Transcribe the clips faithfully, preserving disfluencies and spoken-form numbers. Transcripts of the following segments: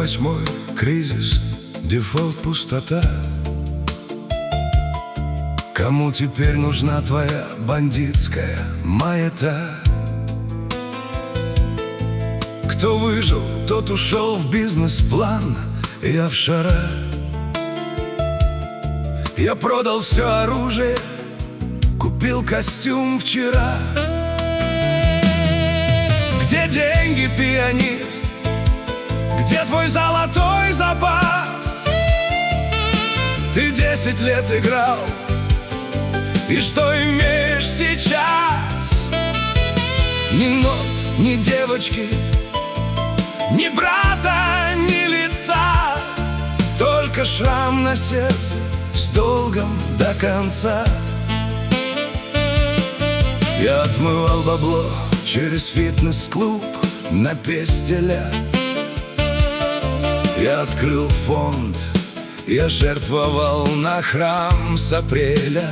восьмой кризис, дефолт, пустота. Кому теперь нужна твоя бандитская маята? Кто выжил, тот ушел в бизнес-план. Я в шара. Я продал все оружие, купил костюм вчера. Где деньги, пианист? Где твой золотой запас? Ты десять лет играл, и что имеешь сейчас? Ни нот, ни девочки, ни брата, ни лица, только шрам на сердце с долгом до конца. Я отмывал бабло через фитнес-клуб на пестеля. Я открыл фонд, я жертвовал на храм с апреля.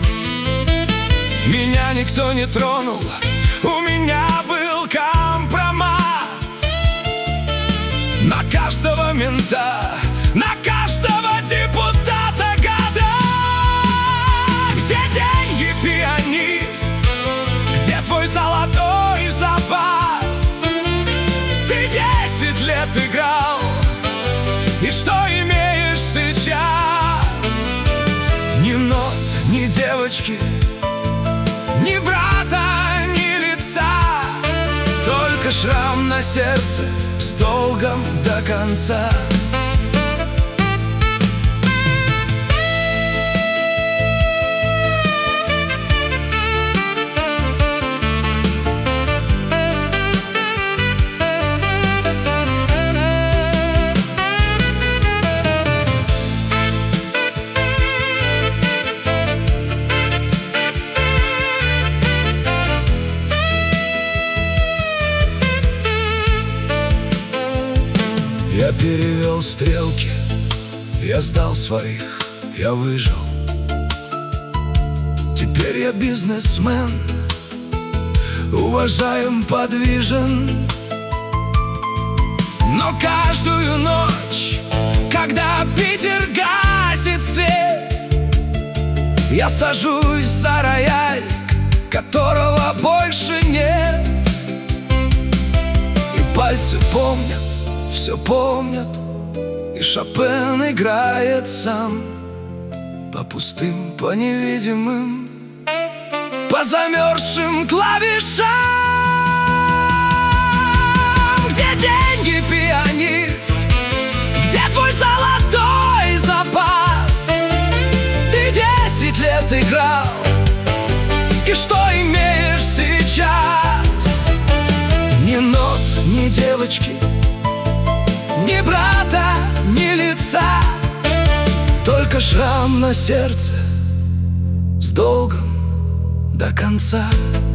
Меня никто не тронул, у меня был компромат на каждого мента, на каждого депутата года. Где деньги, пианист? Где твой золотой запас? Ты десять лет играл, и что имеешь сейчас? Ни нот, ни девочки, ни брата, ни лица, только шрам на сердце с долгом до конца. Я перевел стрелки, я сдал своих, я выжил. Теперь я бизнесмен, уважаем, подвижен. Но каждую ночь, когда Питер гасит свет, я сажусь за рояль, которого больше нет. И пальцы помнят, все помнят, и Шопен играет сам по пустым, по невидимым, по замерзшим клавишам. Где деньги, пианист? Где твой золотой запас? Ты десять лет играл, и что имеешь сейчас? Ни нот, ни девочки, ни брата, ни лица, только шрам на сердце с долгом до конца.